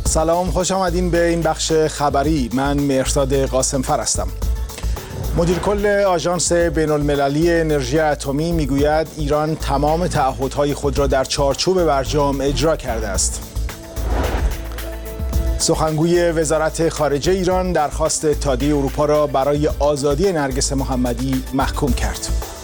سلام، خوش آمدین به این بخش خبری. من مهرداد قاسمفر هستم. مدیر کل آژانس بین‌المللی انرژی اتمی میگوید ایران تمام تعهدهای خود را در چارچوب برجام اجرا کرده است. سخنگوی وزارت خارجه ایران درخواست اتحادیه اروپا را برای آزادی نرگس محمدی محکوم کرد.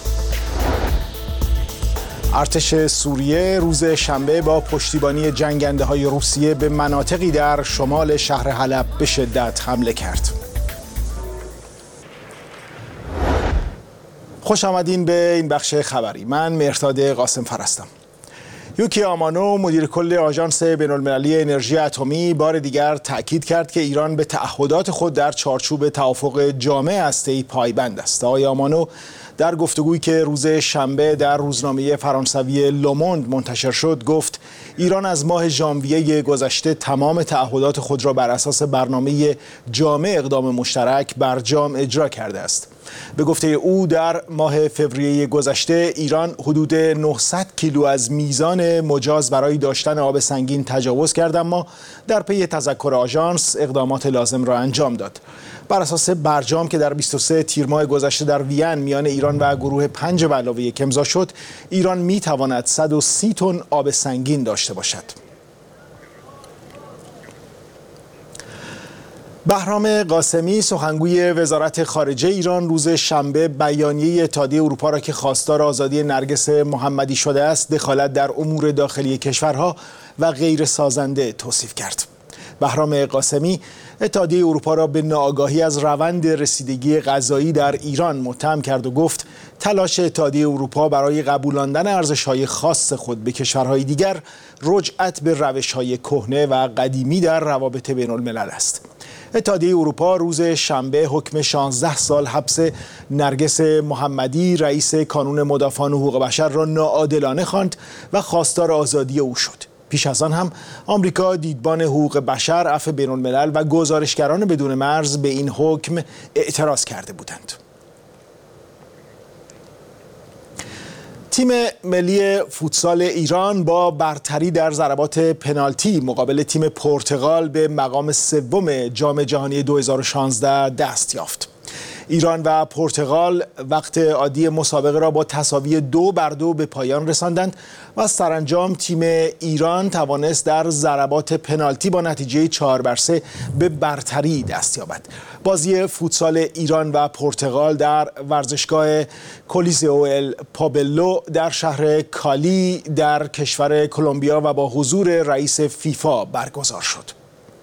ارتش سوریه روز شنبه با پشتیبانی جنگنده‌های روسیه به مناطقی در شمال شهر حلب به شدت حمله کرد. خوش آمدین به این بخش خبری. من مهرداد قاسمفر هستم. یوکی آمانو مدیر کل آژانس بین‌المللی انرژی اتمی بار دیگر تأکید کرد که ایران به تعهدات خود در چارچوب توافق جامع هسته‌ای پایبند است. آقای آمانو در گفتگویی که روز شنبه در روزنامه فرانسوی لوموند منتشر شد گفت ایران از ماه ژانویه گذشته تمام تعهدات خود را بر اساس برنامه جامع اقدام مشترک برجام اجرا کرده است. به گفته او در ماه فوریه گذشته ایران حدود 900 کیلو از میزان مجاز برای داشتن آب سنگین تجاوز کرد، اما در پی تذکر آژانس اقدامات لازم را انجام داد. بر اساس برجام که در 23 تیر ماه گذشته در وین میان ایران و گروه 5+1 امضا شد، ایران میتواند 130 تن آب سنگین داشته باشد. بهرام قاسمی سخنگوی وزارت خارجه ایران روز شنبه بیانیه اتحادیه اروپا را که خواستار آزادی نرگس محمدی شده است دخالت در امور داخلی کشورها و غیر سازنده توصیف کرد. بهرام قاسمی اتحادیه اروپا را به ناآگاهی از روند رسیدگی غذایی در ایران متهم کرد و گفت تلاش اتحادیه اروپا برای قبولاندن ارزش‌های خاص خود به کشورهای دیگر رجعت به روش‌های کهنه و قدیمی در روابط بین‌الملل است. اتحادیه اروپا روز شنبه حکم 16 سال حبس نرگس محمدی رئیس کانون مدافعان حقوق بشر را ناعادلانه خواند و خواستار آزادی او شد. پیش از آن هم آمریکا، دیدبان حقوق بشر، عفو بین‌الملل و گزارشگران بدون مرز به این حکم اعتراض کرده بودند. تیم ملی فوتسال ایران با برتری در ضربات پنالتی مقابل تیم پرتغال به مقام سوم جام جهانی 2016 دست یافت. ایران و پرتغال وقت عادی مسابقه را با تساوی 2-2 به پایان رساندند و سرانجام تیم ایران توانست در ضربات پنالتی با نتیجه 4-3 به برتری دست یابد. بازی فوتسال ایران و پرتغال در ورزشگاه کولیسئو ال پابلو در شهر کالی در کشور کلمبیا و با حضور رئیس فیفا برگزار شد.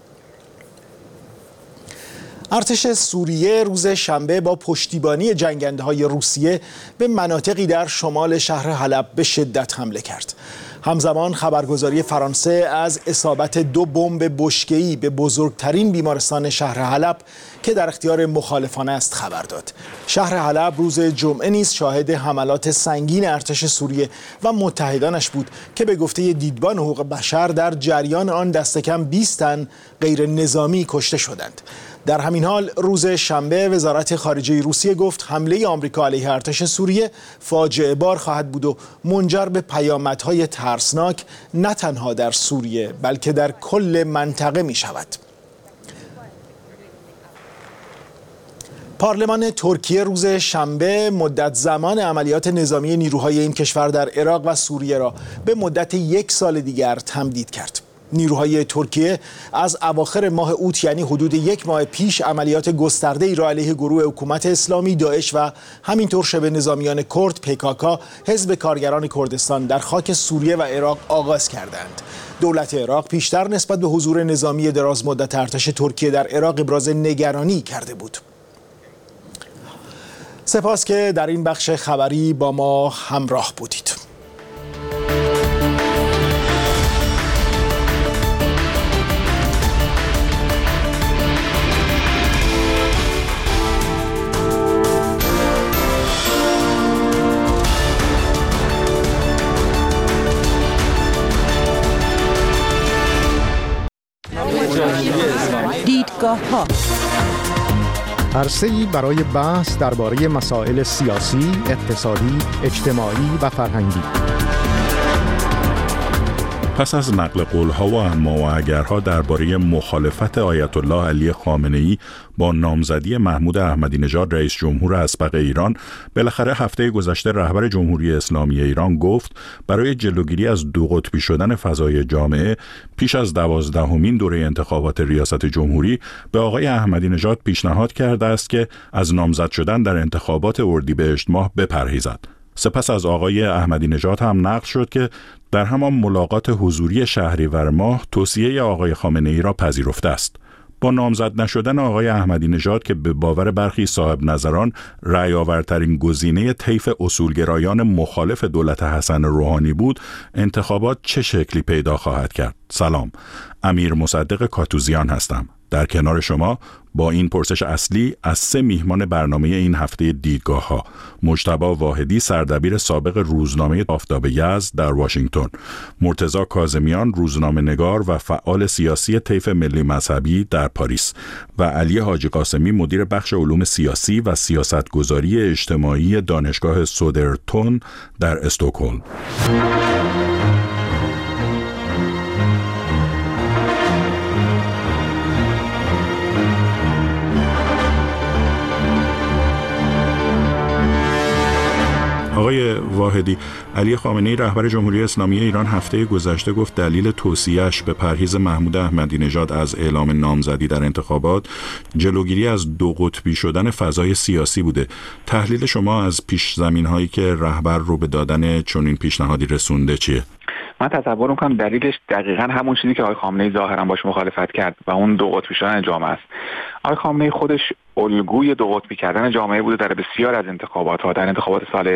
ارتش سوریه روز شنبه با پشتیبانی جنگنده‌های روسیه به مناطقی در شمال شهر حلب به شدت حمله کرد. همزمان خبرگزاری فرانسه از اصابت 2 بمب بشکه‌ای به بزرگترین بیمارستان شهر حلب که در اختیار مخالفان است خبر داد. شهر حلب روز جمعه نیز شاهد حملات سنگین ارتش سوریه و متحدانش بود که به گفته دیدبان حقوق بشر در جریان آن دست کم 20 تن غیر نظامی کشته شدند. در همین حال روز شنبه وزارت خارجه روسیه گفت حمله آمریکا علیه ارتش سوریه فاجعه بار خواهد بود و منجر به پیامدهای ترسناک نه تنها در سوریه بلکه در کل منطقه می شود. پارلمان ترکیه روز شنبه مدت زمان عملیات نظامی نیروهای این کشور در عراق و سوریه را به مدت 1 سال دیگر تمدید کرد. نیروهای ترکیه از اواخر ماه اوت یعنی حدود 1 ماه پیش عملیات گسترده‌ای را علیه گروه حکومت اسلامی، داعش و همینطور شبه نظامیان کرد PKK حزب کارگران کردستان در خاک سوریه و عراق آغاز کردند. دولت عراق پیشتر نسبت به حضور نظامی دراز مدت ارتش ترکیه در عراق ابراز نگرانی کرده بود. سپاس که در این بخش خبری با ما همراه بودید. دیدگاه‌ها عرصه‌ای برای بحث درباره مسائل سیاسی، اقتصادی، اجتماعی و فرهنگی. پس از نقل قول‌ها و اما و اگرها درباره مخالفت آیت الله علی خامنه‌ای با نامزدی محمود احمدی نژاد رئیس جمهور اسبق ایران، بالاخره هفته گذشته رهبر جمهوری اسلامی ایران گفت برای جلوگیری از دو قطبی شدن فضای جامعه پیش از 12مین دوره انتخابات ریاست جمهوری به آقای احمدی نژاد پیشنهاد کرده است که از نامزد شدن در انتخابات اردیبهشت ماه بپرهیزد. سپس از آقای احمدی نژاد هم نقل شد که در همان ملاقات حضوری شهریور ماه توصیه آقای خامنه‌ای را پذیرفته است. با نامزد نشدن آقای احمدی نژاد که به باور برخی صاحب نظران رأی آورترین گزینه طیف اصولگرایان مخالف دولت حسن روحانی بود، انتخابات چه شکلی پیدا خواهد کرد؟ سلام، امیر مصدق کاتوزیان هستم. در کنار شما با این پرسش اصلی از 3 میهمان برنامه این هفته دیدگاه‌ها: مجتبی واحدی، سردبیر سابق روزنامه آفتاب یزد در واشنگتن، مرتضی کاظمیان، روزنامه‌نگار و فعال سیاسی طیف ملی مذهبی در پاریس، و علی حاجی قاسمی، مدیر بخش علوم سیاسی و سیاستگذاری اجتماعی دانشگاه سودرتون در استکهلم. آقای واحدی، علی خامنه‌ای رهبر جمهوری اسلامی ایران هفته گذشته گفت دلیل توصیه‌اش به پرهیز محمود احمدی نژاد از اعلام نامزدی در انتخابات جلوگیری از دو قطبی شدن فضای سیاسی بوده. تحلیل شما از پیش زمین‌هایی که رهبر رو به دادن چنین پیشنهادی رسونده چیه؟ من تصور می‌کنم دلیلش دقیقاً همون چیزی که آقای خامنه‌ای ظاهراً باش مخالفت کرد و اون دو قطبی شدن جامعه است. آقای خامنه‌ای خودش الگوی دو قطبی کردن جامعه بوده در بسیار از انتخابات‌ها. در انتخابات سال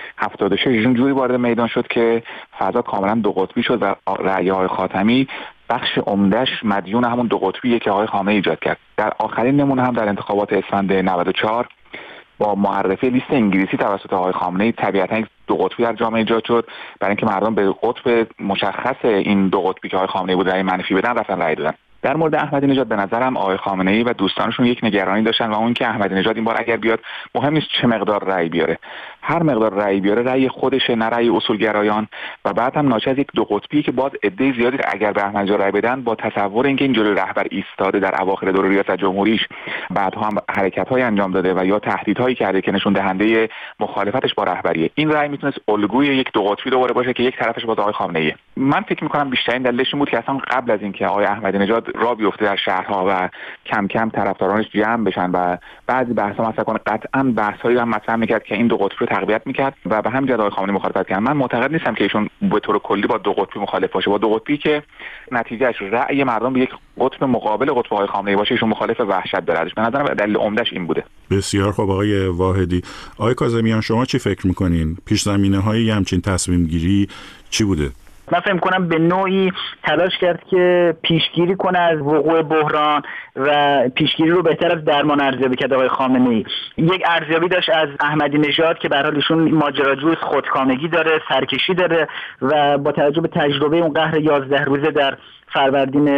76 ایشون جوری وارد میدان شد که فضا کاملاً دو قطبی شد و رأی آقای خاتمی بخش عمده‌اش مدیون همون دو قطبیه که آقای خامنه‌ای ایجاد کرد. در آخرین نمونه هم در انتخابات اسفند 94 با معرفی لیست انگلیسی توسط آقای خامنه‌ای طبیعتاً دو قطبی در جامعه ایجاد شد، برای اینکه مردم به قطب مشخص این دو قطبی که آقای خامنه‌ای بود رأی منفی بدن رفتن رأی دادن. در مورد احمدی نژاد به نظرم آقای خامنه‌ای و دوستانشون یک نگرانی داشتن و اون که احمدی نژاد این بار اگر بیاد مهم نیست چه مقدار رأی بیاره، هر مقدار رأی بیاره رأی خودشه، نه رأی اصولگرایان، و بعد هم ناشی از یک دو قطبی که باز عده زیادی اگر به احمدی نژاد رأی بدن با تصور اینکه این جلوی رهبر ایستاده در اواخر دوره ریاست جمهوریش، بعدها هم حرکت‌های انجام داده و یا تهدیدهایی کرده که نشون دهنده مخالفتش با رهبریه، این رأی میتونست الگوی یک دو قطبی دوباره باشه که یک طرفش باز آقای خامنه‌ای. من فکر می‌کنم بیشترین دلیلش این بود که اصلا قبل از اینکه آقای احمدی نژاد راه بیفته در شهرها و کم کم طرفدارانش جمع بشن و بعضی بحث‌ها مطرح کنه، قطعاً بحث‌هایی هم مطرح می‌کرد که این دو قطبی رو تقویت می‌کرد و به همین جهت آقای خامنه‌ای مخالفت کرد. من معتقد نیستم که ایشون به طور کلی با دو قطبی مخالف باشه، با دو قطبی که نتیجهش رأی مردم به یک قطب مقابل قطب آقای خامنه‌ای باشه ایشون مخالف وحشت داره. به نظرم دلیل عمده‌اش این بوده. بسیار خوب آقای واحدی. آقای کاظمیان، شما چی فکر می‌کنین؟ پیش‌زمینه‌های همچین تصمیم‌گیری چی بوده؟ من فکر کنم به نوعی تلاش کرد که پیشگیری کنه از وقوع بحران و پیشگیری رو بهتر از درمان ارزیابی کرد. آقای خامنه‌ای یک ارزیابی داشت از احمدی نژاد که به هر حال ایشون ماجراجوی، خودکامگی داره، سرکشی داره و با توجه به تجربه اون قهر 11 روزه در فروردین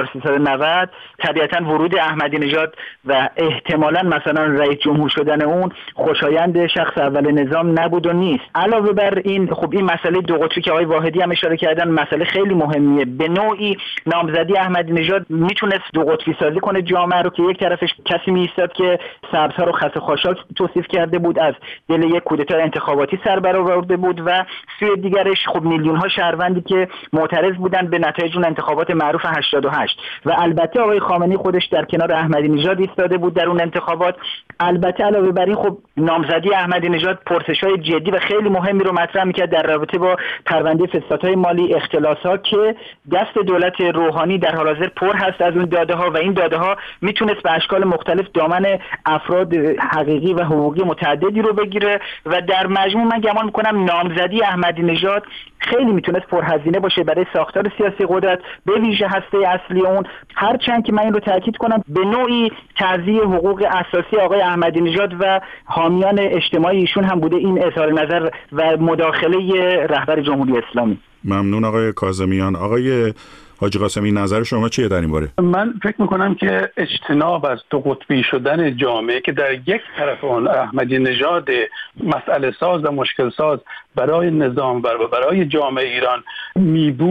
1390 طبیعتاً ورود احمدی نژاد و احتمالاً مثلا رئیس جمهور شدن اون خوشایند شخص اول نظام نبود و نیست. علاوه بر این خب این مسئله دو قطبی که آقای واحدی هم اشاره کردن مسئله خیلی مهمیه. به نوعی نامزدی احمدی نژاد میتونست دو قطبی سازی کنه جامعه رو که یک طرفش کسی میایستاد که سبزها رو خس خاشاک توصیف کرده بود، از دل یک کودتای انتخاباتی سر برآورده بود، و سوی دیگرش خب میلیون ها شهروندی که معترض بودن به نتایج اون انتخابات معروف 88 و البته آقای خامنه‌ای خودش در کنار احمدی نژاد ایستاده بود در اون انتخابات. البته علاوه بر این خب نامزدی احمدی نژاد پرسش‌های جدی و خیلی مهمی رو مطرح می‌کرد در رابطه با پرونده فسادهای مالی، اختلاسات که دست دولت روحانی در حال حاضر پر هست از اون داده‌ها و این داده‌ها میتونست به اشکال مختلف دامن افراد حقیقی و حقوقی متعددی رو بگیره و در مجموع من گمان می‌کنم نامزدی احمدی نژاد خیلی میتونست پرهزینه باشه برای ساختار سیاسی قدرت، به ویژه هسته اصلی اون، هرچند که من این رو تاکید کنم به نوعی تعزیه حقوق اساسی آقای احمدی نژاد و حامیان اجتماعی ایشون هم بوده این اظهار نظر و مداخله رهبر جمهوری اسلامی. ممنون آقای کاظمیان. آقای حاجی قاسمی، نظر شما چیه در این باره؟ من فکر میکنم که اجتناب از دو قطبی شدن جامعه که در یک طرف آن احمدی نژاد مسئله ساز و مشکل ساز برای نظام و برای جامعه ایران می بود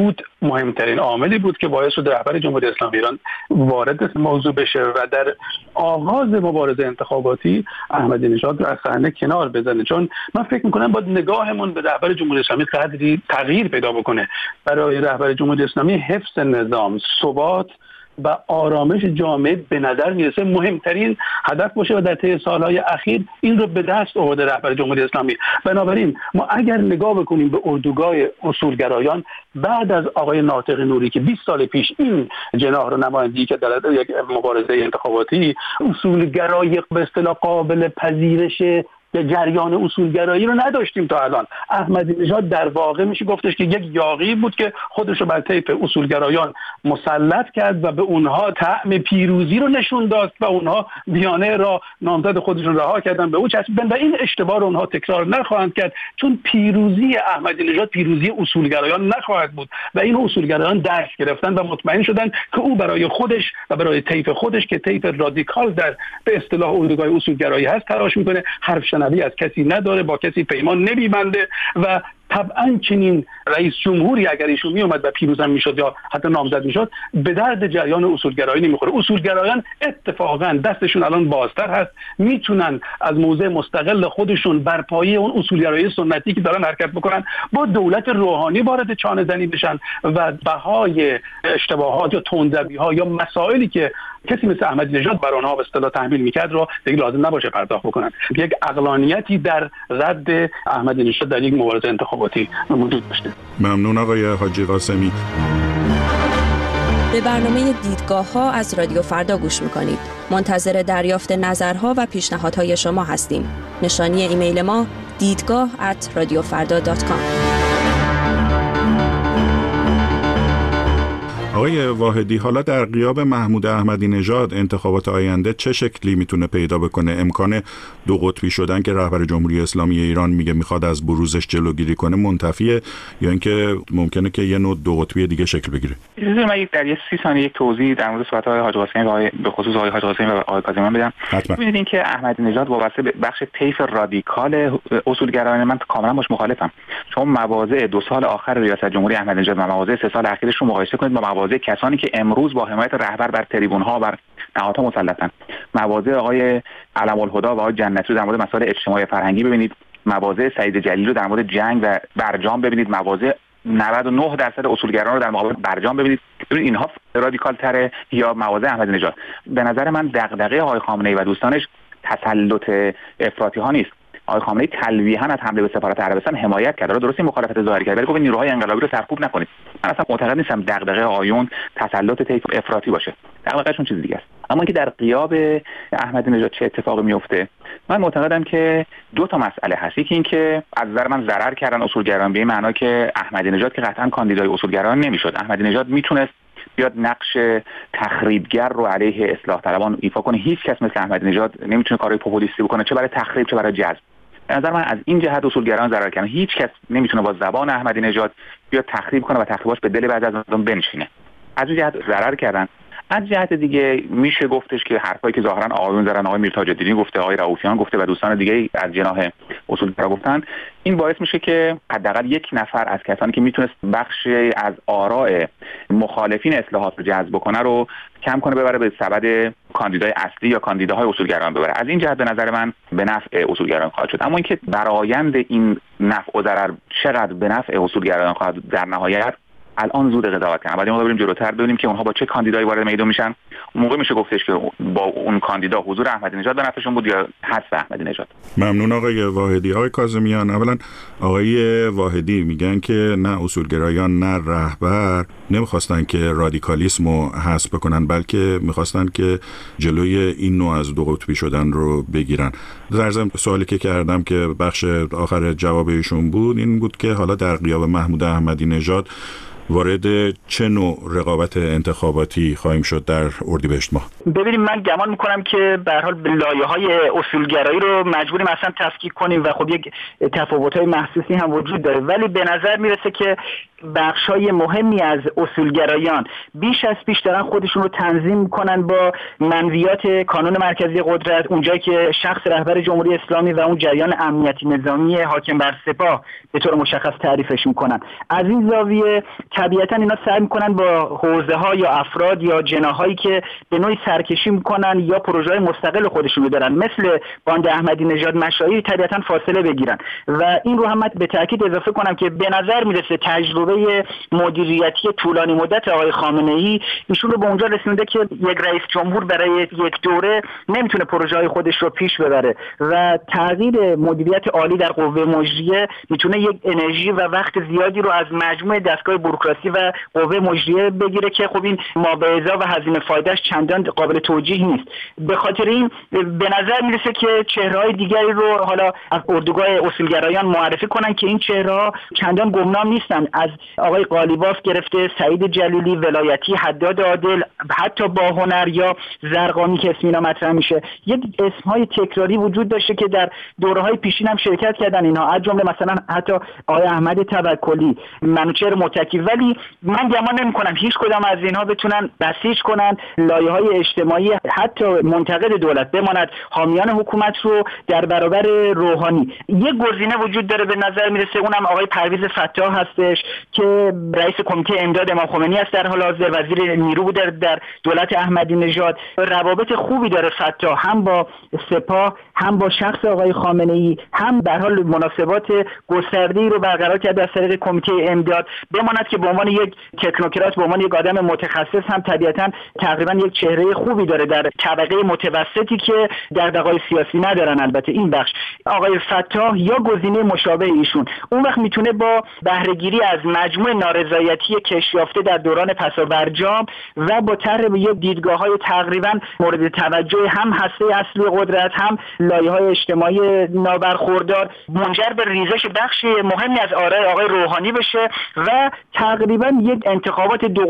مهمترین عاملی بود که باعث شد رهبر جمهوری اسلامی ایران وارد موضوع بشه و در آغاز مبارزه انتخاباتی احمدی نژاد رو از صحنه کنار بزنه. چون من فکر میکنم باید نگاهمون به رهبر جمهوری اسلامی قدری تغییر پیدا بکنه. برای رهبر جمهوری اسلامی حفظ نظام، ثبات و آرامش جامعه به نظر میرسه مهمترین هدف باشه و در طی سالهای اخیر این رو به دست آورده رهبر جمهوری اسلامی. بنابراین ما اگر نگاه بکنیم به اردوگاه اصولگرایان بعد از آقای ناطق نوری که 20 سال پیش این جناح رو نمایندگی که در یک مبارزه انتخاباتی، اصولگرایی به اصطلاح قابل پذیرش به جریان اصولگرایی رو نداشتیم تا الان. احمدی نژاد در واقع میشه گفتش که یک یاغی بود که خودش رو بر طیف اصولگرایان مسلط کرد و به اونها طعم پیروزی رو نشون داد و اونها دیانه را نامزد خودشون رها کردن به او چسبیدن و این اشتباه رو اونها تکرار نخواهند کرد، چون پیروزی احمدی نژاد پیروزی اصولگرایان نخواهد بود و این اصولگرایان درس گرفتن و مطمئن شدن که او برای خودش و برای طیف خودش که طیف رادیکال در به اصطلاح اردوگاه اصولگرایی هست تلاش میکنه، حرف شنوی از کسی نداره، با کسی پیمان نمیبنده و طبعا چنین رئیس جمهوری اگر ایشون می اومد و پیروزم میشد یا حتی نامزد میشد به درد جریان اصولگرایی نمیخوره. اصولگرایان اتفاقا دستشون الان بازتر هست، میتونن از موضع مستقل خودشون بر پایه اون اصولگرایی سنتی که دارن حرکت بکنن با دولت روحانی وارد چانه زنی بشن و بهای اشتباهات یا تندروی‌ها یا مسائلی که کسی مثل احمدی نژاد بر آنها به اصطلاح تحمیل میکرد رو دیگه لازم نباشه پرداخت بکنن. یک عقلانیتی در رد احمدی نژاد در یک مبارزه انتخاباتی موجود داشته. ممنون آقای حاجی قاسمی. به برنامه دیدگاه‌ها از رادیو فردا گوش می‌کنید. منتظر دریافت نظرها و پیشنهادهای شما هستیم. نشانی ایمیل ما deedgah@radiofarda.com. آقای واحدی، حالا در غیاب محمود احمدی نژاد انتخابات آینده چه شکلی میتونه پیدا بکنه؟ امکان دو قطبی شدن که رهبر جمهوری اسلامی ایران میگه میخواد از بروزش جلوگیری کنه منتفیه یا اینکه ممکنه که یه نوع دو قطبی دیگه شکل بگیره؟ من در 30 ثانیه یک توضیح در مورد صحبت های حاج قاسمی و به خصوص آقای حاج قاسمی و آقای کاظمیان بدم. ببینید اینکه احمدی نژاد وابسته به بخش طیف رادیکال اصولگرایان من کاملا باش مخالفم. چون مواضع 2 سال آخر ریاست جمهوری احمدی نژاد و مواضع 3 سال اخیرش رو مقایسه کنید با مواضع کسانی که امروز با حمایت رهبر بر تریبون‌ها بر نهادها مسلطن. مواضع آقای علم الهدی و آقای جنتی رو در مورد مسائل اجتماعی فرهنگی ببینید، مواضع سعید جلیلی رو در مورد جنگ و برجام ببینید، مواضع 99% اصولگرایان رو در مقابل برجام ببینید. ببینید اینها رادیکال تره یا مواضع احمدی نژاد. به نظر من دغدغه آقای خامنه‌ای و دوستانش تسلط افراطی ها نیست. آقای خامنه‌ای تلویحاً از حمله به سفارت عربستان حمایت کرد. درست این مخالفت ظاهری کرد، ولی گفت نیروهای انقلابی رو سرکوب نکنید. من اصلا معتقد نیستم دغدغه آیون تسلط طیف افراطی باشه. دغدغه‌شون چیز دیگه است. اما اینکه در غیاب احمدی نژاد چه اتفاقی میفته، من معتقدم که 2 تا مسئله هست. یکی این که از نظر من ضرر کردن اصولگرایان به این معنا که احمدی نژاد که قطعاً کاندیدای اصولگرایان نمیشد. احمدی نژاد میتونست بیاد نقش تخریبگر رو علیه اصلاح طلبان ایفا کنه. هیچ کس مثل احمدی نژاد نمیتونه کارهای پوپولیستی بکنه، چه برای تخریب چه برای جذب. به نظر من از این جهت اصولگرایان ضرر کردن. هیچ کس نمیتونه با زبان احمدی نژاد بیاد تخریب کنه و تخریباش به دل بعضی از مردم بنشینه. از این جهت ضرر کردن. از جهت دیگه میشه گفتش که حرفایی که ظاهرا آقایون زدن، آقای میرتاج الدینی گفته، آقای رؤوفیان گفته و دوستان دیگه از جناح اصولگرا گفتن، این باعث میشه که حداقل یک نفر از کسانی که میتونست بخشی از آراء مخالفین اصلاحات رو جذب کنه رو کم کنه، ببره به سبد کاندیدای اصلی یا کاندیداهای اصولگرایان ببره. از این جهت به نظر من به نفع اصولگرایان خواهد شد. اما اینکه برآیند این نفع و ضرر چقدر به نفع اصولگرایان خواهد در نهایت الان زود قضاوت کنم. بعد ما بریم جلوتر ببینیم که اونها با چه کاندیدایی وارد میدان میشن. اون موقع میشه گفتش که با اون کاندیدا حضور احمدی نژاد به نفعشون بود یا حذف احمدی نژاد. ممنون آقای واحدی. آقای کاظمیان، اولا آقای واحدی میگن که نه اصولگرایان نه رهبر نمیخواستن که رادیکالیسم رو حذف بکنن، بلکه میخواستن که جلوی این نوع از دو قطبی شدن رو بگیرن. در ضمن سوالی که کردم که بخش آخر جواب ایشون بود این بود که حالا در غیاب محمود احمدی نژاد وارد چه نوع رقابت انتخاباتی خواهیم شد در اردیبهشت ماه؟ ببینیم، من گمان میکنم که به هر حال لایه‌های اصولگرایی رو مجبوریم اصلا تفکیک کنیم و خب یک تفاوت‌های محسوسی هم وجود داره، ولی به نظر میرسه که بخش‌های مهمی از اصولگرایان بیش از پیش دارن خودشون رو تنظیم میکنن با منویات کانون مرکزی قدرت، اونجایی که شخص رهبر جمهوری اسلامی و اون جریان امنیتی نظامی حاکم بر سپاه به طور مشخص تعریفش میکنن. از این زاویه طبیعتا اینا سعی میکنن با حوزه ها یا افراد یا جناحایی که به نوعی سرکشی میکنن یا پروژه‌های مستقل خودشون دارن مثل باند احمدی نژاد مشایی طبیعتا فاصله بگیرن. و این رو هم به تاکید اضافه کنم که به نظر میرسه تجربه مدیریتی طولانی مدت آقای خامنه‌ای ایشون رو به اونجا رسونده که یک رئیس جمهور برای یک دوره نمیتونه پروژه‌های خودش رو پیش ببره و تغییر مدیریت عالی در قوه مجریه میتونه یک انرژی و وقت زیادی رو از مجموعه دستگاه بوروکراسی و قوه مجریه بگیره که خب این مابعضا و هزینه فایدهش چندان قابل توجیه نیست. به خاطر این به نظر میرسه که چهره‌های دیگری رو حالا از اردوگاه اصولگرایان معرفی کنن که این چهره‌ها چندان گمنام نیستن، از آقای قالیباف گرفته سعید جلیلی، ولایتی، حداد عادل، حتی با هنر یا زرقامی که اسم اینا مطرح میشه. یک اسم‌های تکراری وجود داشته که در دوره‌های پیشین هم شرکت کردن اینها، از جمله مثلا حتی آقای احمد توکلی، منوچهر متکی. ولی من گمان نمی‌کنم هیچ کدام از اینها بتونن بسیج کنن لایه‌های اجتماعی حتی منتقد دولت بماند حامیان حکومت رو در برابر روحانی. یک گزینه وجود داره به نظر میرسه، اونم آقای پرویز فتاح هستش که رئیس کمیته امداد امام خمینی است، در حال حاضر وزیر نیرو بوده در دولت احمدی نژاد. روابط خوبی داره فتاح هم با سپاه هم با شخص آقای خامنه‌ای، هم به حال مناسبات گسترده‌ای رو برقرار کرده از طریق کمیته امداد. بماند که به عنوان یک تکنوکرات، به عنوان یک آدم متخصص هم طبیعتاً تقریبا یک چهره خوبی داره در طبقه متوسطی که دغدغه‌های سیاسی ندارن. البته این بخش آقای فتاح یا گزینه مشابه ایشون اون وقت میتونه با بهره‌گیری از مجموع نارضایتی کشیافته در دوران پسابرجام و با طرح یک دیدگاه‌های تقریبا مورد توجه هم هسته اصلی قدرت هم لایه‌های اجتماعی نابرخوردار منجر به ریزش بخشی مهمی از آرای آقای روحانی بشه و تقریبا یک انتخابات دو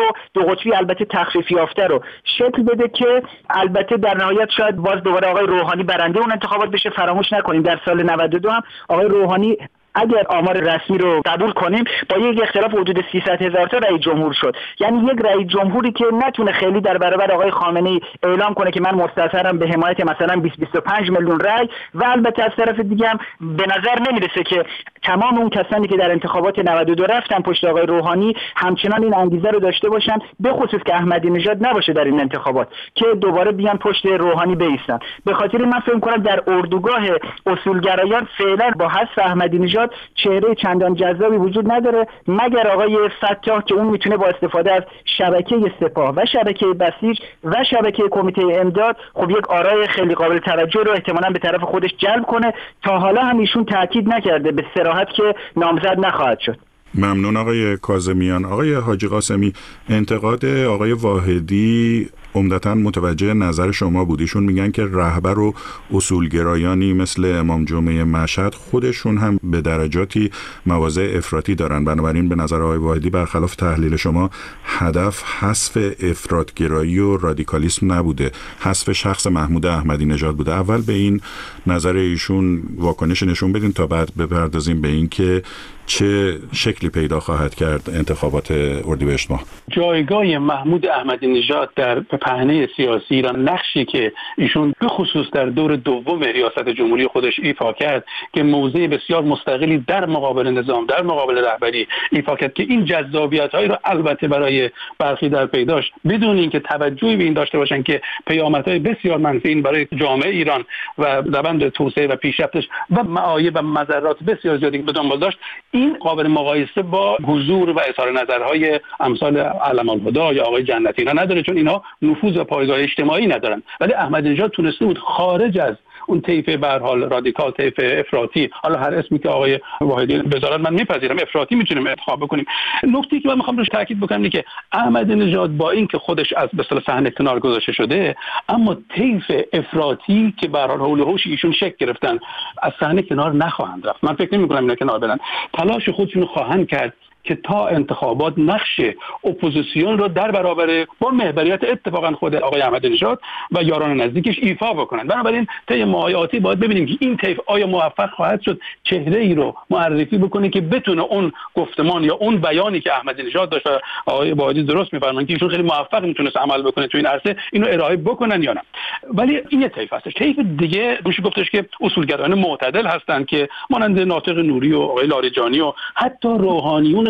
قطبی البته تخفیف یافته رو شکل بده که البته در نهایت شاید باز دوباره آقای روحانی برنده اون انتخابات بشه. فراموش نکنیم در سال 92 هم آقای روحانی اگر آمار رسمی رو قبول کنیم با یک اختلاف حدود 300,000 تا رئیس جمهور شد. یعنی یک رئیس جمهوری که نتونه خیلی در برابر آقای خامنه‌ای اعلام کنه که من مستظهرم به حمایت مثلا 20-25 میلیون رأی و البته از طرف دیگه هم به نظر نمیرسه که تمام اون کسانی که در انتخابات 92 رفتن پشت آقای روحانی همچنان این انگیزه رو داشته باشن، به خصوص که احمدی نژاد نباشه در این انتخابات که دوباره بیان پشت روحانی بایستن. به خاطر من فکر می‌کنم در اردوگاه اصولگرایان فعلا با حذف احمدی نژاد چهره چندان جذابی وجود نداره مگر آقای فتاح که اون میتونه با استفاده از شبکه سپاه و شبکه بسیج و شبکه کمیته امداد خب یک آرای خیلی قابل توجه رو احتمالاً به طرف خودش جلب کنه. تا حالا هم ایشون تاکید نکرده به صراحت که نامزد نخواهد شد. ممنون آقای کاظمیان. آقای حاجی قاسمی، انتقاد آقای واحدی عمدتاً متوجه نظر شما بود. ایشون میگن که رهبر و اصولگرایانی مثل امام جمعه مشهد خودشون هم به درجاتی مواضع افراطی دارن، بنابراین به نظر آقای واحدی برخلاف تحلیل شما هدف حذف افراطگرایی و رادیکالیسم نبوده، حذف شخص محمود احمدی نژاد بوده. اول به این نظر ایشون واکنش نشون بدین تا بعد بپردازیم به این که چه شکلی پیدا خواهد کرد انتخابات اردیبهشت ماه. جایگاه محمود احمدی نژاد در پهنه سیاسی ایران، نقشی که ایشون به خصوص در دور دوم ریاست جمهوری خودش ایفا کرد که موضع بسیار مستقلی در مقابل نظام، در مقابل رهبری ایفا کرد که این جذابیت‌هایی رو البته برای برخی در پی داشت بدون اینکه توجهی به این داشته باشن که پیامدهای بسیار منفی برای جامعه ایران و روند توسعه و پیشرفتش و معایب و مضرات بسیار زیادی به دنبال داشت. این قابل مقایسه با حضور و اظهار نظرهای امثال علم الهدی یا آقای جنتی نداره، چون اینا نفوذ و پایگاه اجتماعی ندارن. ولی احمدی نژاد تونسته بود خارج از اون طیف به هر حال رادیکال، طیف افراطی، حالا هر اسمی که آقای واحدی بذارن من میپذیرم، افراطی میتونیم انتخاب بکنیم. نکته که من میخوام روش تاکید بکنم اینه که احمدی نژاد با اینکه خودش از به اصطلاح صحنه کنار گذاشته شده، اما طیف افراطی که به هر حال حول و حوش ایشون شکل گرفتن از صحنه کنار نخواهند رفت. من فکر نمی‌کنم اینا کنار برن. تلاش خودشون خواهند کرد که تا انتخابات نقش اپوزیسیون رو در برابر با محوریت اتفاقا خود آقای احمدی نژاد و یاران نزدیکش ایفا بکنند. بنابراین طی ماه‌های آتی باید ببینیم که این طیف آیا موفق خواهد شد چهره‌ای رو معرفی بکنه که بتونه اون گفتمان یا اون بیانی که احمدی نژاد داشت، آقای واحدی درست می‌فرمایند که ایشون خیلی موفق میتونست عمل بکنه تو این عرصه، اینو ارائه بکنن یا نه. ولی این یه طیف هستش. طیف دیگه میشه گفتش که اصولگرایان معتدل هستند که مانند ناطق نوری و آقای لاریجانی و حتی روحانیون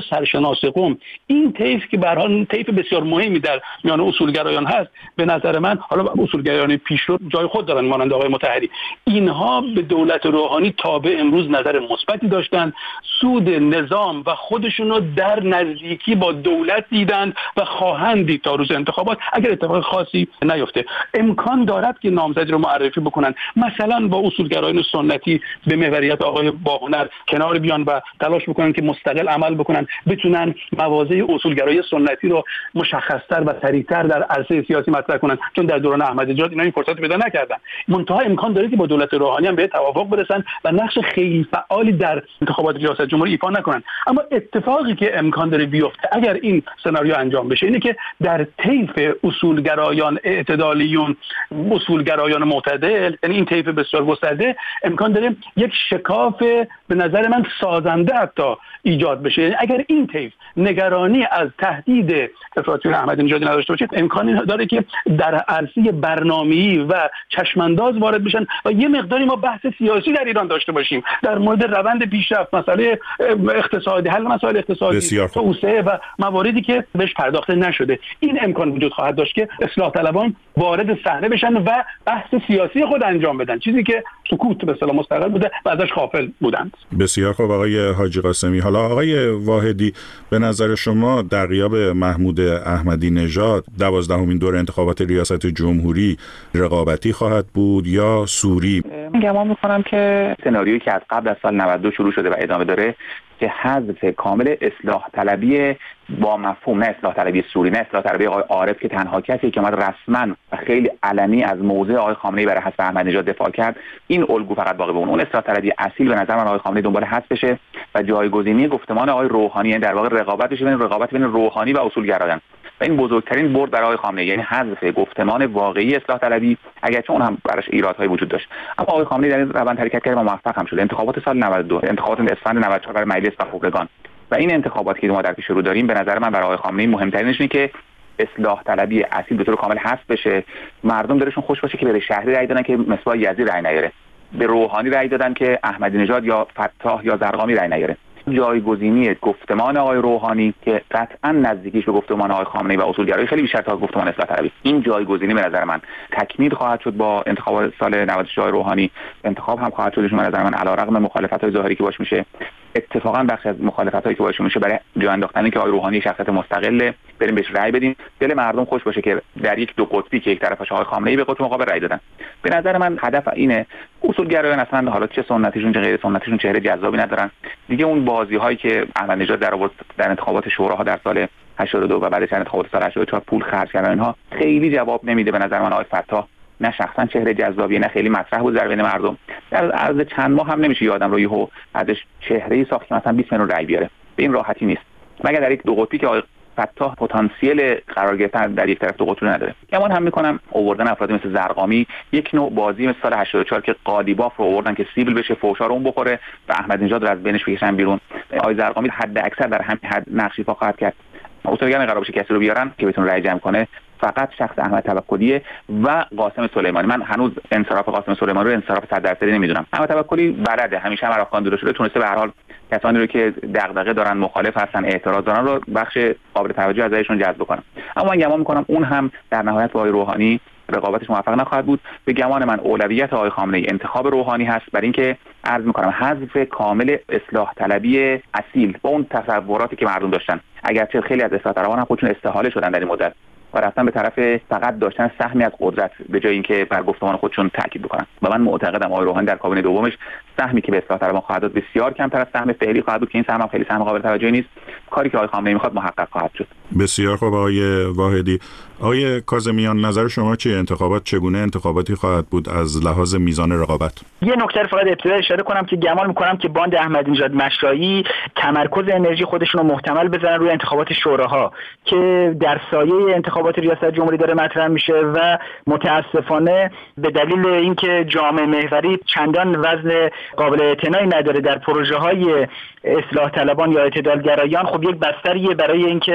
سرشناس قم این طیف که به هر حال طیف بسیار مهمی در میان اصولگرایان هست، به نظر من حالا اصولگرایان پیشرو جای خود دارن مانند آقای مطهری، اینها به دولت روحانی تا به امروز نظر مثبتی داشتن، سود نظام و خودشون رو در نزدیکی با دولت دیدن و خواهند دید تا روز انتخابات اگر اتفاق خاصی نیفته. امکان دارد که نامزدی رو معرفی بکنن، مثلا با اصولگرایان سنتی به محوریت آقای باهنر کنار بیان و تلاش بکنن که مستقل عمل بکنن، بتونن مواضع اصولگرایی سنتی رو مشخص‌تر و سریع‌تر در عرصه سیاسی مطرح کنن، چون در دوران احمدی نژاد اینا این فرصت پیدا نکردن. منتها امکان داره که با دولت روحانی هم به توافق برسن و نقش خیلی فعالی در انتخابات ریاست جمهوری ایفا نکنن. اما اتفاقی که امکان داره بیفته اگر این سناریو انجام بشه اینه که در طیف اصولگرایان اعتدالیون، اصولگرایان معتدل، یعنی این طیف بسیار گسترده، امکان داره یک شکاف به نظر من سازنده حتی ایجاد بشه. یعنی اگر این طیف نگرانی از تهدید افراطیون احمدی نژادی نداشته باشه، امکانی داره که در عرصه برنامه‌ای و چشمانداز وارد بشن و یه مقداری ما بحث سیاسی در ایران داشته باشیم در مورد روند پیشرفت، مسئله اقتصادی، حل مسائل اقتصادی، توسعه و مواردی که بهش پرداخته نشده. این امکان وجود خواهد داشت که اصلاح طلبان وارد صحنه بشن و بحث سیاسی خود انجام بدن، چیزی که سکوت به اصطلاح مستقل بوده و ازش غافل بودند. بسیار خوب آقای حاجی قاسمی. حالا آقای واحدی، به نظر شما در غیاب محمود احمدی نژاد 12مین دور انتخابات ریاست جمهوری رقابتی خواهد بود یا سوری؟ گمان می‌کنم که سناریویی که از قبل از سال 92 شروع شده و ادامه داره که حذف کامل اصلاح طلبی با مفهوم، نه اصلاح طلبی سوری، نه اصلاح طلبی آقای عارف که تنها کسی که اومد رسما و خیلی علنی از موضع آقای خامنه‌ای برای حذف احمدی نژاد دفاع کرد، این الگو فقط باقی بمونه. اون اصلاح طلبی اصیل به نظر من آقای خامنه‌ای دنبال حذف بشه و جایگزینی گفتمان آقای روحانی، یعنی در واقع رقابت بین روحانی و اصولگرایان. و این بزرگترین برد برای آقای خامنه‌ای، یعنی حذف گفتمان واقعی اصلاح طلبی، اگرچه اون هم براش ایرادهای وجود داشت. اما آقای خامنه‌ای در این روند حرکت کرد و موفق هم شد. انتخابات سال 92، انتخابات اسفند 94 برای مجلس و خبرگان و این انتخاباتی که ما در پیش رو داریم، به نظر من برای آقای خامنه‌ای مهمترینش اینه که اصلاح طلبی اصیل به طور کامل حذف بشه. مردم دلشون خوش باشه که به شهری رأی دادن که مصباح یزدی رأی نیاره، به روحانی رأی دادن که احمدی نژاد یا فتاح یا زرقامی رأی نیاره. جایگزینی گفتمان آقای روحانی که قطعا نزدیکیش به گفتمان آقای خامنه‌ای و اصولگرایی خیلی بیشتر تا گفتمان اصلاح طلبی، این جایگزینی به نظر من تکمیل خواهد شد با انتخاب سال 96 روحانی. انتخاب هم خواهد شدشون به نظر من علیرغم مخالفت‌های ظاهری که باش میشه، اتفاقا بخشی از مخالفتایی که باش میشه برای جا انداختن که آقای روحانی شخصیت مستقله، بریم بهش رأی بدیم، دل مردم خوش باشه که در یک دو قطبی که یک طرفش آقای خامنه‌ای به قطب مقابل رأی دادن. به نظر من هدف اینه. اصولگرایان اصلا حالا چه سنتیشون چه غیر سنتیشون چهره جذابی ندارن دیگه. اون بازی‌هایی که احمدی نژاد در آورد در انتخابات شوراها در سال 82 و بعدش انتخابات سال 84 پول خرج کردن، اینها خیلی جواب نمیده به نظر من. آقای فتاح نه شخصا چهره جذابی، نه خیلی مطرح بود در بین مردم. در عرض چند ماه هم نمیشه یادم رو یهو ازش چهره‌ای ساخت که مثلا 20 میلیون رأی بیاره. به این راحتی نیست، مگر در یک دو قطبی که آقای فتاح پتانسیل قرار گرفتن در یک طرف دو قطبی نداره. گمان هم میکنم آوردن افرادی مثل زرقامی یک نوع بازی مثل سال 84 که قالیباف رو آوردن که سیبیل بشه، فوشا رو اون بخوره و احمدی نژاد رو از بینش بکشن بیرون. آقای زرقامی حد اکثر در همین حد نقش ایفا خواهد کرد. اصولگرایان قرار بشه کسی رو بیارن که بتونه رأی جمع کنه، فقط شخص احمد توکلیه و قاسم سلیمانی. من هنوز انصراف قاسم سلیمانی رو انصراف 100% نمیدونم. احمد توکلی بلده، همیشه هم افغان دور شده، تونسته به هر حال کسانی رو که دغدغه دارن، مخالف هستن، اعتراض دارن رو بخش قابل توجه ازشون جذب کنه. اما من گمان میکنم اون هم در نهایت با آقای روحانی رقابتش موفق نخواهد بود. به گمان من اولویت آقای خامنه‌ای انتخاب روحانی هست، برای اینکه عرض میکنم حذف کامل اصلاح طلبی اصیل با اون تصوراتی که مردم داشتن. اگرچه خیلی از اصلاح طلبان هم خودشون استحاله شدن در این مدت و رفتن به طرف فقط داشتن سهمی از قدرت به جای اینکه بر گفتمان خودشون تاکید بکنن. و من معتقدم آقای روحانی در کابینه دومش سهمی که به اصلاح طلبان خواهد داد بسیار کمتر از سهم فعلی خواهد بود که این سهم هم خیلی سهم قابل توجهی نیست. کاری که آقای خامنه‌ای میخواد محقق خواهد شد. بسیار خوب آقای واحدی. آقای کاظمیان، نظر شما چیه؟ انتخابات چگونه انتخاباتی خواهد بود از لحاظ میزان رقابت؟ یه نکته فقط ابتدا اشاره کنم که گمان میکنم که باند احمدی نژاد مشرایی تمرکز انرژی خودشون رو محتمل بزنن روی انتخابات شوراها که در سایه انتخابات ریاست جمهوری داره مطرح میشه و متاسفانه به دلیل اینکه جامعه محوری چندان وزن قابل اعتنایی نداره در پروژه‌های اصلاح طلبان یا اعتدالگرایان، خب یک بستریه برای اینکه به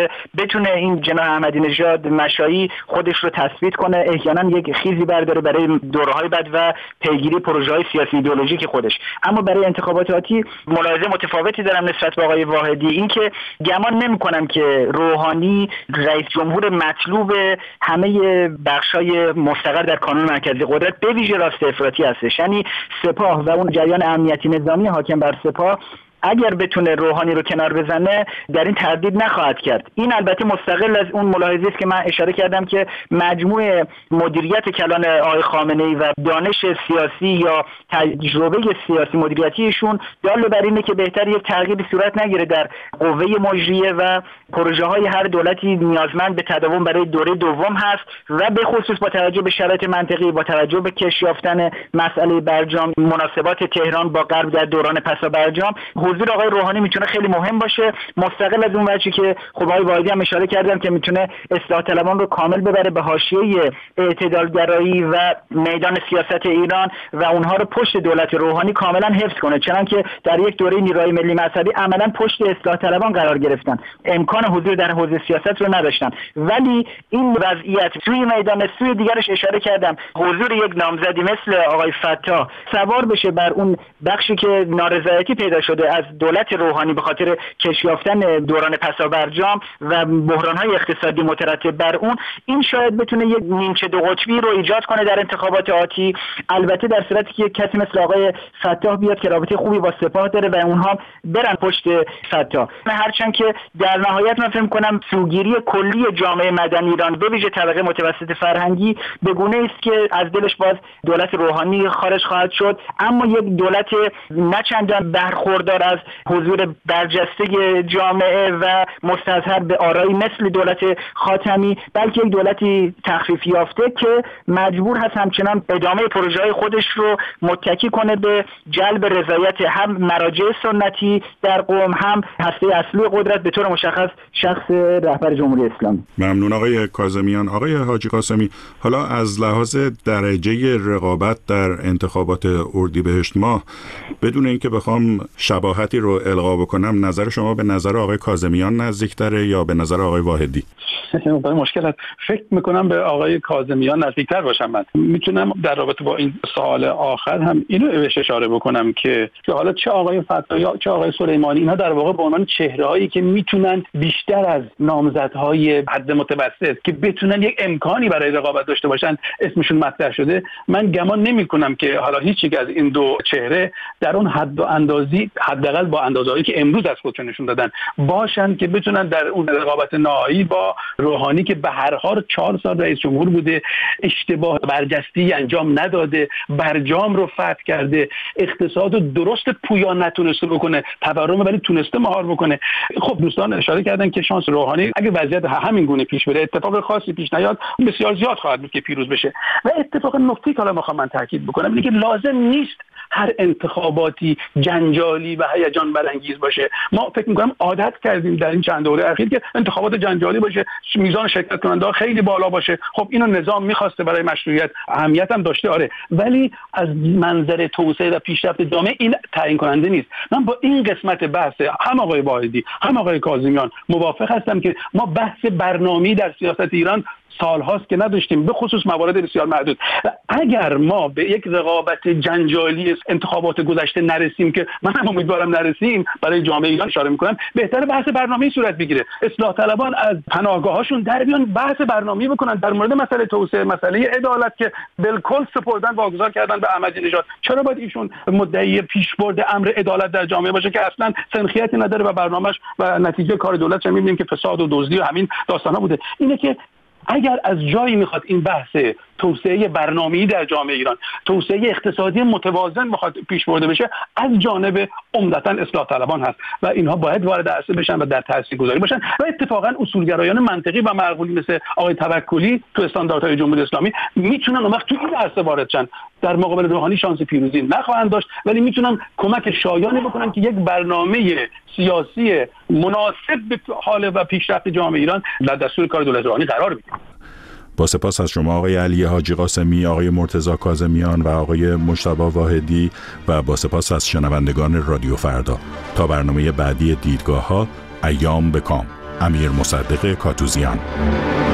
بتونه این جناح احمدی نژاد مشایی خودش رو تثبیت کنه، احیانا یک خیزی برداره برای دوره‌های بعد و پیگیری پروژه‌های سیاسی ایدئولوژیک خودش. اما برای انتخابات آتی ملاحظه متفاوتی دارم نسبت به آقای واحدی، این که گمان نمی‌کنم که روحانی رئیس جمهور مطلوب همه بخش‌های مستقر در کانون مرکزی قدرت به ویژه راست افراطی هستش. یعنی سپاه و اون جریان امنیتی نظامی حاکم بر سپاه اگر بتونه روحانی رو کنار بزنه در این تردید نخواهد کرد. این البته مستقل از اون ملاحظه‌ای است که من اشاره کردم که مجموع مدیریت کلان آقای خامنه‌ای و دانش سیاسی یا تجربه سیاسی مدیریتی ایشون دال بر اینه که بهتر یک تغییری صورت نگیره در قوه مجریه و پروژه‌های هر دولتی نیازمند به تداوم برای دوره دوم هست و به خصوص با توجه به شرایط منطقی، با توجه به کش یافتن مسئله برجام، مناسبات تهران با غرب در دوران پسا برجام، حضور آقای روحانی میتونه خیلی مهم باشه. مستقل از اون وجهی که خب آقای واحدی هم اشاره کردن که میتونه اصلاح طلبان رو کامل ببره به حاشیه اعتدالگرایی و میدان سیاست ایران و اونها رو پشت دولت روحانی کاملا حفظ کنه، چنانکه در یک دوره نیروهای ملی مذهبی عملا پشت اصلاح طلبان قرار گرفتن، امکان حضور در حوزه سیاست رو نداشتن. ولی این وضعیت سوی میدان سوی دیگرش اشاره کردم، حضور یک نامزدی مثل آقای فتاح سوار بشه بر اون بخشی که نارضایتی پیدا شده از دولت روحانی به خاطر کش یافتن دوران پسا برجام و بحران‌های اقتصادی مترتب بر اون، این شاید بتونه یک نیمچه دو قطبی رو ایجاد کنه در انتخابات آتی. البته در صورتی که کسی مثل آقای فتاح بیاد که رابطه خوبی با سپاه داره و اونها برن پشت فتاح، هرچند که در نهایت من فکر می‌کنم سوگیری کلی جامعه مدنی ایران به ویژه طبقه متوسط فرهنگی به گونه است که از دلش باز دولت روحانی خارج خواهد شد، اما یک دولت نه چندان برخوردار از حضور برجسته جامعه و مستظهر به آرایی مثل دولت خاتمی، بلکه یک دولتی تخفیف یافته که مجبور هست همچنان ادامه پروژه‌های خودش رو متکی کنه به جلب رضایت هم مراجع سنتی در قم، هم هسته اصلی قدرت به طور مشخص شخص رهبر جمهوری اسلامی. ممنون آقای کاظمیان. آقای حاجی قاسمی، حالا از لحاظ درجه رقابت در انتخابات اردیبهشت ماه، بدون اینکه بخوام شباهتی رو القا بکنم، نظر شما به نظر آقای کاظمیان نزدیک‌تره یا به نظر آقای واحدی؟ مشکل هست. فکر میکنم به آقای کاظمیان نزدیکتر باشم. من میتونم در رابطه با این سوال آخر هم اینو بهش اشاره بکنم که حالا چه آقای فتاحی یا چه آقای سلیمانی، اینها در واقع به عنوان چهره‌هایی که میتونن بیشتر از نامزدهای حد متوسط که بتونن یک امکانی برای رقابت داشته باشن اسمشون مطرح شده. من گمان نمی‌کنم که حالا هیچ یک از این دو چهره در اون حد و اندازی، حداقل با اندازه‌ای که امروز از خودشون نشون دادن، باشن که بتونن در اون رقابت نهایی با روحانی که به هر حال 4 سال رئیس جمهور بوده، اشتباه برجسته انجام نداده، برجام رو فتح کرده، اقتصاد رو درست پویا نتونسته بکنه، تورم ولی تونسته مهار بکنه. خب دوستان اشاره کردن که شانس روحانی اگه وضعیت همین گونه پیش بره، اتفاق خاصی پیش نیاد، بسیار زیاد خواهد بود که پیروز بشه. و اتفاق نکته که حالا میخوام من تاکید بکنم اینه که لازم نیست هر انتخاباتی جنجالی و هیجان برانگیز باشه. ما فکر می‌کنم عادت کردیم در این چند دوره اخیر که انتخابات جنجالی باشه، میزان شرکت کننده خیلی بالا باشه. خب اینو نظام می‌خواسته برای مشروعیت، اهمیت هم داشته، آره، ولی از منظر توسعه و پیشرفت جامعه این تعیین کننده نیست. من با این قسمت بحث هم آقای واحدی هم آقای کاظمیان موافق هستم که ما بحث برنامه‌ای در سیاست ایران سالهاست که نداشتیم، به خصوص موارد بسیار محدود. اگر ما به یک رقابت جنجالی انتخابات گذشته نرسیم، که من هم امیدوارم نرسیم، برای جامعه ایران اشاره میکنم، بهتره بحث برنامه‌ای صورت بگیره. اصلاح طلبان از پناهگاهاشون در بیان بحث برنامه‌ای بکنن در مورد مسئله توسعه، مسئله عدالت که بالکل سپردن واگذار کردن به احمدی نژاد. چرا باید ایشون مدعی پیشبرد امر عدالت در جامعه باشه که اصلا سنخیتی نداره و برنامه‌اش و نتیجه کار دولت چه می‌بینیم که فساد و دزدی و همین داستانا بوده. اینه که اگر از جایی میخواد این بحث توسعه برنامه‌ای در جامعه ایران، توسعه اقتصادی متوازن بخواد پیش برده بشه، از جانب عمدتاً اصلاح طلبان هست و اینها باید وارد عرصه بشن و در تاثیرگذاری باشن. و اتفاقاً اصولگرایان منطقی و معقولی مثل آقای توکلی تو استانداردهای جمهوری اسلامی میتونن اون وقت تو این عرصه وارد شن. در مقابل روحانی شانس پیروزی نخواهند داشت، ولی میتونن کمک شایانی بکنن که یک برنامه سیاسی مناسب به حال و پیشرفت جامعه ایران در دستور کار دولت روحانی قرار بگیره. با سپاس از شما آقای علی حاجی قاسمی، آقای مرتضی کاظمیان و آقای مجتبی واحدی و با سپاس از شنوندگان رادیو فردا. تا برنامه بعدی دیدگاه‌ها، ایام به کام. امیر مصدق کاتوزیان.